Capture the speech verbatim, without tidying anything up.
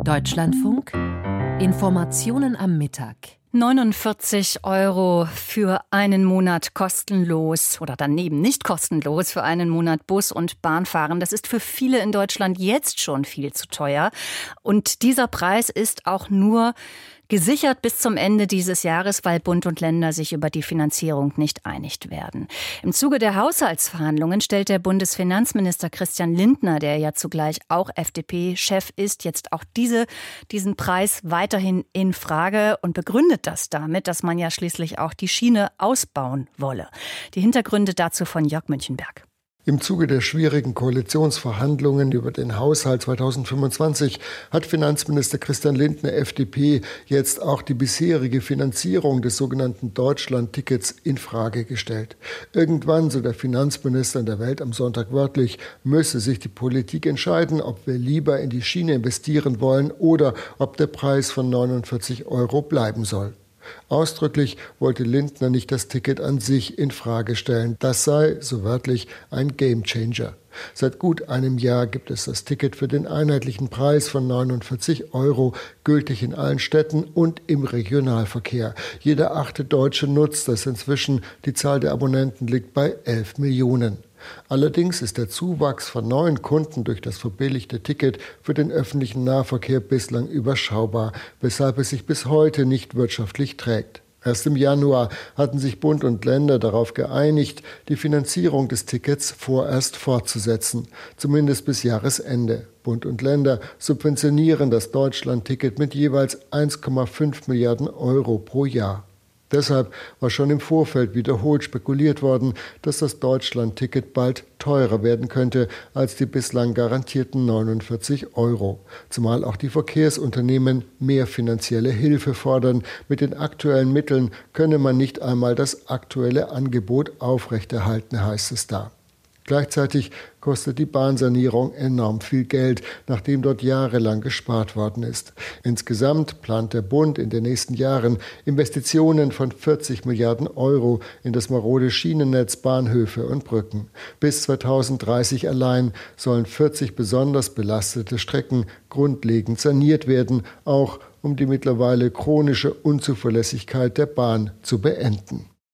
Deutschlandfunk. Informationen am Mittag. neunundvierzig Euro für einen Monat kostenlos oder daneben nicht kostenlos für einen Monat Bus- und Bahnfahren. Das ist für viele in Deutschland jetzt schon viel zu teuer. Und dieser Preis ist auch nur gesichert bis zum Ende dieses Jahres, weil Bund und Länder sich über die Finanzierung nicht einig werden. Im Zuge der Haushaltsverhandlungen stellt der Bundesfinanzminister Christian Lindner, der ja zugleich auch F D P-Chef ist, jetzt auch diese, diesen Preis weiterhin in Frage und begründet das damit, dass man ja schließlich auch die Schiene ausbauen wolle. Die Hintergründe dazu von Jörg Münchenberg. Im Zuge der schwierigen Koalitionsverhandlungen über den Haushalt zweitausendfünfundzwanzig hat Finanzminister Christian Lindner, F D P, jetzt auch die bisherige Finanzierung des sogenannten Deutschland-Tickets in Frage gestellt. Irgendwann, so der Finanzminister in der Welt am Sonntag wörtlich, müsse sich die Politik entscheiden, ob wir lieber in die Schiene investieren wollen oder ob der Preis von neunundvierzig Euro bleiben soll. Ausdrücklich wollte Lindner nicht das Ticket an sich in Frage stellen. Das sei, so wörtlich, ein Gamechanger. Seit gut einem Jahr gibt es das Ticket für den einheitlichen Preis von neunundvierzig Euro, gültig in allen Städten und im Regionalverkehr. Jeder achte Deutsche nutzt das inzwischen. Die Zahl der Abonnenten liegt bei elf Millionen. Allerdings ist der Zuwachs von neuen Kunden durch das verbilligte Ticket für den öffentlichen Nahverkehr bislang überschaubar, weshalb es sich bis heute nicht wirtschaftlich trägt. Erst im Januar hatten sich Bund und Länder darauf geeinigt, die Finanzierung des Tickets vorerst fortzusetzen, zumindest bis Jahresende. Bund und Länder subventionieren das Deutschland-Ticket mit jeweils eins Komma fünf Milliarden Euro pro Jahr. Deshalb war schon im Vorfeld wiederholt spekuliert worden, dass das Deutschland-Ticket bald teurer werden könnte als die bislang garantierten neunundvierzig Euro. Zumal auch die Verkehrsunternehmen mehr finanzielle Hilfe fordern. Mit den aktuellen Mitteln könne man nicht einmal das aktuelle Angebot aufrechterhalten, heißt es da. Gleichzeitig kostet die Bahnsanierung enorm viel Geld, nachdem dort jahrelang gespart worden ist. Insgesamt plant der Bund in den nächsten Jahren Investitionen von vierzig Milliarden Euro in das marode Schienennetz, Bahnhöfe und Brücken. Bis zweitausenddreißig allein sollen vierzig besonders belastete Strecken grundlegend saniert werden, auch um die mittlerweile chronische Unzuverlässigkeit der Bahn zu beenden.